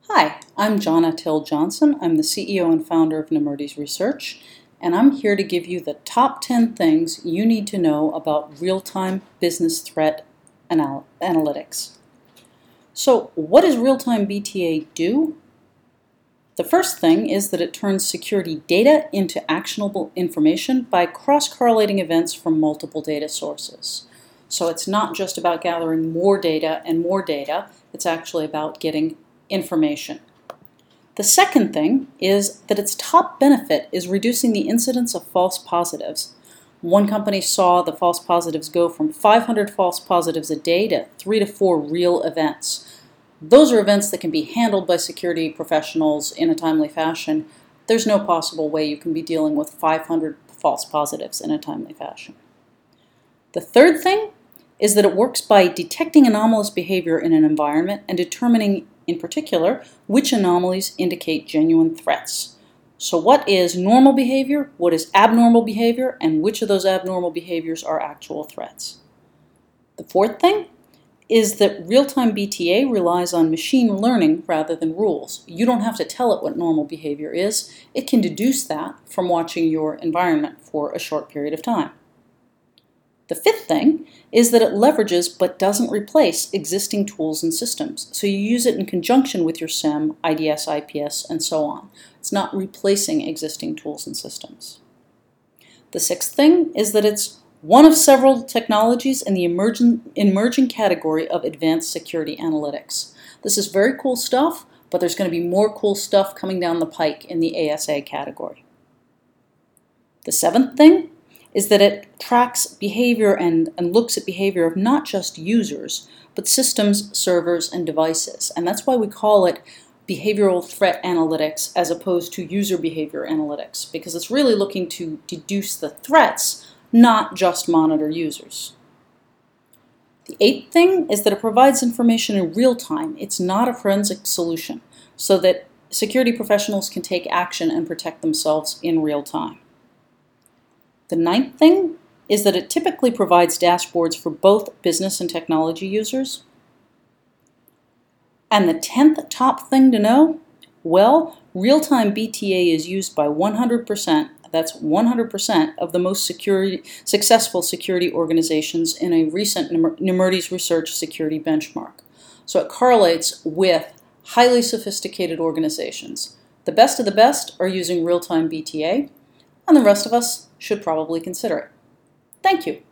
Hi, I'm Jonna Till Johnson. I'm the CEO and founder of Nemertes Research, and I'm here to give you the top 10 things you need to know about real-time business threat analytics. So, what does real-time BTA do? The first thing is that it turns security data into actionable information by cross-correlating events from multiple data sources. So it's not just about gathering more data and more data, it's actually about getting information. The second thing is that its top benefit is reducing the incidence of false positives. One company saw the false positives go from 500 false positives a day to 3 to 4 real events. Those are events that can be handled by security professionals in a timely fashion. There's no possible way you can be dealing with 500 false positives in a timely fashion. The third thing is that it works by detecting anomalous behavior in an environment and determining, in particular, which anomalies indicate genuine threats. So what is normal behavior, what is abnormal behavior, and which of those abnormal behaviors are actual threats? The fourth thing is that real-time BTA relies on machine learning rather than rules. You don't have to tell it what normal behavior is. It can deduce that from watching your environment for a short period of time. The fifth thing is that it leverages but doesn't replace existing tools and systems. So you use it in conjunction with your SIEM, IDS, IPS, and so on. It's not replacing existing tools and systems. The sixth thing is that it's one of several technologies in the emerging category of advanced security analytics. This is very cool stuff, but there's going to be more cool stuff coming down the pike in the ASA category. The seventh thing is that it tracks behavior and looks at behavior of not just users, but systems, servers, and devices. And that's why we call it behavioral threat analytics as opposed to user behavior analytics, because it's really looking to deduce the threats, not just monitor users. The eighth thing is that it provides information in real time. It's not a forensic solution, so that security professionals can take action and protect themselves in real time. The ninth thing is that it typically provides dashboards for both business and technology users. And the 10th top thing to know? Well, real-time BTA is used by 100%, that's 100% of the most successful security organizations in a recent Nemertes Research security benchmark. So it correlates with highly sophisticated organizations. The best of the best are using real-time BTA, and the rest of us should probably consider it. Thank you.